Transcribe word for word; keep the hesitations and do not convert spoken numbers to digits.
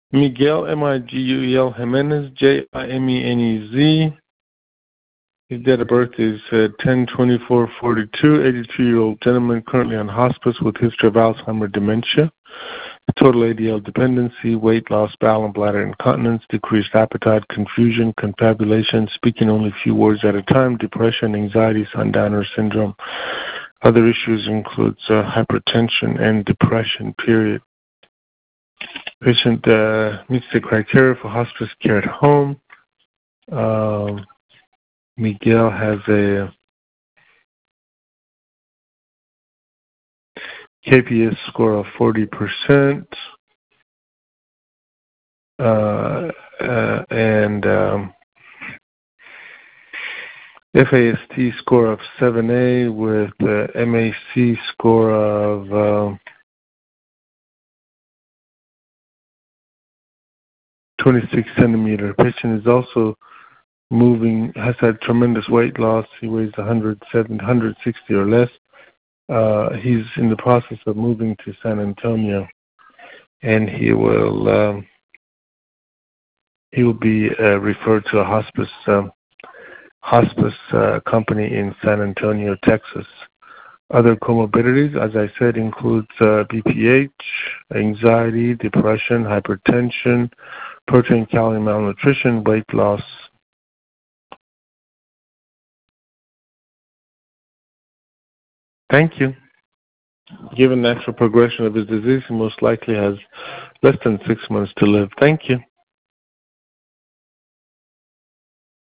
Miguel, M I G U E L, Jimenez, J I M E N E Z. His date of birth is uh, ten twenty-four forty-two, eighty-two-year-old gentleman currently on hospice with history of Alzheimer's dementia. Total A D L dependency, weight loss, bowel and bladder incontinence, decreased appetite, confusion, confabulation, speaking only a few words at a time, depression, anxiety, sundowner syndrome. Other issues includes uh, hypertension and depression, period. Patient uh, meets the criteria for hospice care at home. Um, Miguel has a K P S score of forty percent uh, uh, and um, F A S T score of seven A with uh, M A C score of uh, twenty-six centimeter. Patient is also moving, has had tremendous weight loss. He weighs one hundred seventy, one hundred sixty or less. Uh, he's in the process of moving to San Antonio, and he will um, he will be uh, referred to a hospice um, hospice uh, company in San Antonio, Texas. Other comorbidities, as I said, includes uh, B P H, anxiety, depression, hypertension, protein calorie malnutrition, weight loss. Thank you. Given natural progression of his disease, he most likely has less than six months to live. Thank you.